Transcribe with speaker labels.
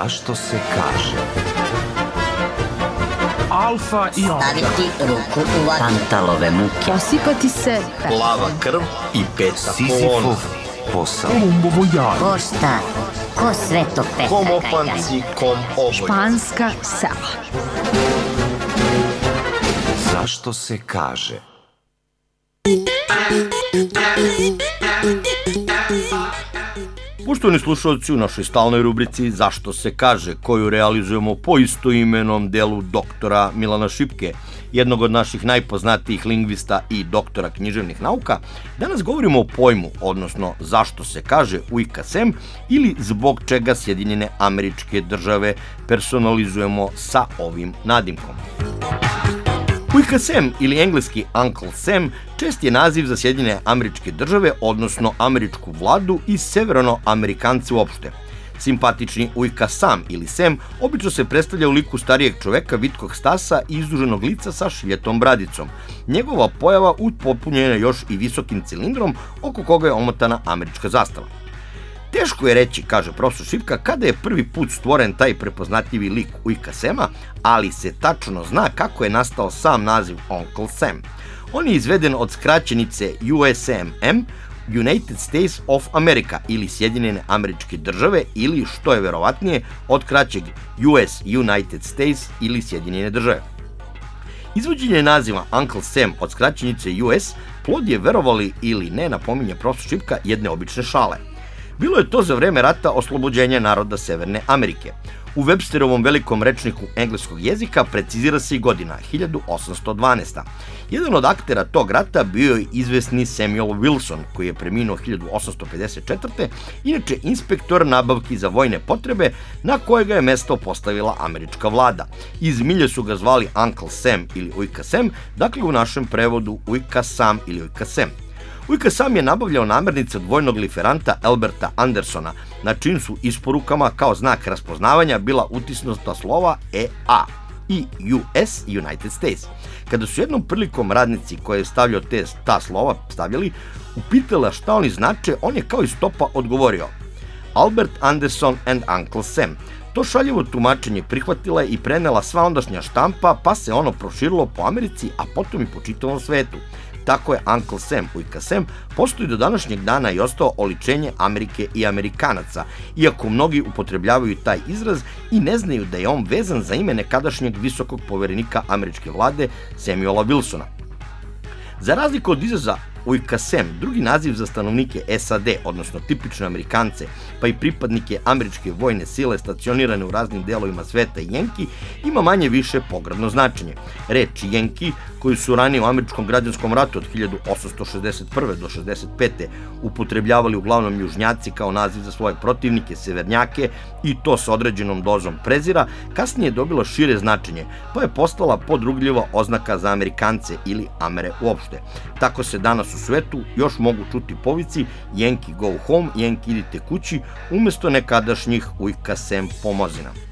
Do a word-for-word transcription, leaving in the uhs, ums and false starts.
Speaker 1: Zašto se kaže?
Speaker 2: Alfa i omega.
Speaker 3: Staviti ruku u vatru.
Speaker 4: Pantalove muke.
Speaker 5: Osipati se pepelom.
Speaker 6: Plava krv i peta
Speaker 1: Sizifov
Speaker 6: kolona.
Speaker 1: posao.
Speaker 2: Kolumbovo jaje.
Speaker 3: Ko šta? Ko sve to peta
Speaker 6: Kom
Speaker 3: kajgaj?
Speaker 6: opanci, kom obolje.
Speaker 5: Španska sela.
Speaker 1: Zašto se kaže?
Speaker 6: Poštovani slušalci, u našoj stalnoj rubrici Zašto se kaže, koju realizujemo po istoimenom delu doktora Milana Šipke, jednog od naših najpoznatijih lingvista i doktora književnih nauka, danas govorimo o pojmu, odnosno zašto se kaže uikasem ili zbog čega Sjedinjene Američke Države personalizujemo sa ovim nadimkom. Uikasem ili engleski Uncle Sam čest je naziv za Sjedinjene Američke Države, odnosno američku vladu i severnoamerikance uopšte. Simpatični Ujka Sam ili Sam obično se predstavlja u liku starijeg čoveka vitkog stasa i izduženog lica sa šiljetom bradicom. Njegova pojava upotpunjena još i visokim cilindrom oko koga je omotana američka zastava. Teško je reći, kaže profesor Šipka, kada je prvi put stvoren taj prepoznatljivi lik Ujka Sema, ali se tačno zna kako je nastao sam naziv Uncle Sam. On je izveden od skraćenice U S A M, United States of America, ili Sjedinjene Američke Države, ili, što je verovatnije, od kraćeg U S United States ili Sjedinjene Države. Izvođenje naziva Uncle Sam od skraćenice U S plod je, verovali ili ne, napominje profesor Šipka, jedne obične šale. Bilo je to za vreme rata oslobođenja naroda Severne Amerike. U Websterovom velikom rečniku engleskog jezika precizira se i godina, hiljadu osamsto dvanaesta. Jedan od aktera tog rata bio je izvesni Samuel Wilson, koji je preminuo hiljadu osamsto pedeset četvrte. Inače inspektor nabavki za vojne potrebe, na kojega je mesto postavila američka vlada. Iz milje su ga zvali Uncle Sam ili Ujka Sam, dakle u našem prevodu Ujka Sam ili Ujka Sam. Ujka Sam je nabavljao namirnice od vojnog liferanta Alberta Andersona, na čim su isporukama kao znak raspoznavanja bila utisnuta slova E A i U S United States. Kada su jednom prilikom radnici koje je stavljao te, ta slova stavljali, upitala šta oni znače, on je kao iz topa odgovorio Albert Anderson and Uncle Sam. To šaljivo tumačenje prihvatila je i prenela sva ondašnja štampa, pa se ono proširilo po Americi, a potom i po čitavom svetu. Tako je Uncle Sam, Ujka Sam, postoji do današnjeg dana i ostao oličenje Amerike i Amerikanaca, iako mnogi upotrebljavaju taj izraz i ne znaju da je on vezan za ime nekadašnjeg visokog poverenika američke vlade Samuela Wilsona. Za razliku od izraza Ujka Sam, drugi naziv za stanovnike S A D, odnosno tipične Amerikance, pa i pripadnike američke vojne sile stacionirane u raznim delovima sveta i Jenki, ima manje više pogrdno značenje. Reč Jenki, koju su ranije u američkom građanskom ratu od hiljadu osamsto šezdeset prve do šezdeset pete upotrebljavali uglavnom južnjaci kao naziv za svoje protivnike, severnjake, i to sa određenom dozom prezira, kasnije je dobila šire značenje, pa je postala podrugljiva oznaka za Amerikance ili Amere uopšte. Tako se danas u svetu još mogu čuti povici Yankee go home, Yankee idite kući, umesto nekadašnjih Ujka Sam pomozina.